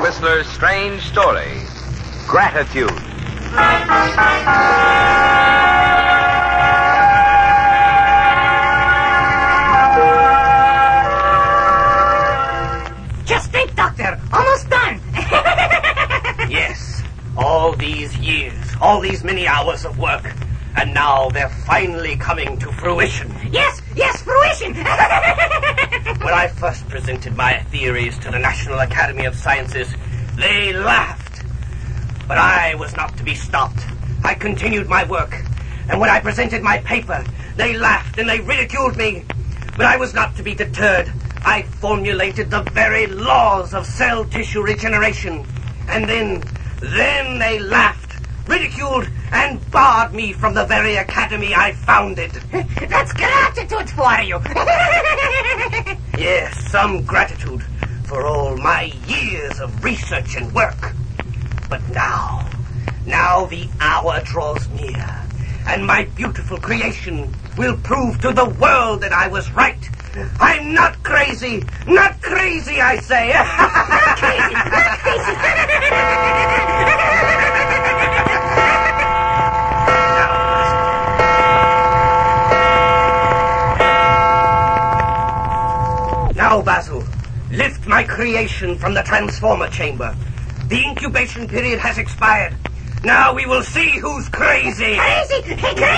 Whistler's strange story, Gratitude. Just think, Doctor, almost done. Yes, all these years, all these many hours of work, and now they're finally coming to fruition. Yes, fruition. When I first presented my theories to the National Academy of Sciences, they laughed. But I was not to be stopped. I continued my work. And when I presented my paper, they laughed and they ridiculed me. But I was not to be deterred. I formulated the very laws of cell tissue regeneration. And then they laughed, ridiculed, and barred me from the very academy I founded. That's gratitude for you. Yes, some gratitude for all my years of research and work. But now the hour draws near, and my beautiful creation will prove to the world that I was right. I'm not crazy, I say. Not crazy. Now, Basil, lift my creation from the transformer chamber. The incubation period has expired. Now we will see who's crazy. Crazy.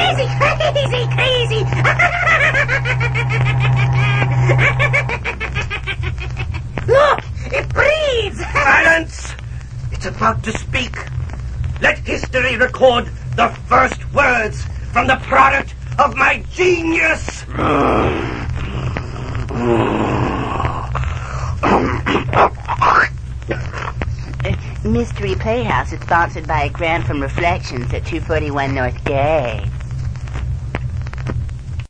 Look, it breathes. Silence! It's about to speak. Let history record the first words from the product of my genius. Mystery Playhouse is sponsored by a grant from Reflections at 241 North Gay.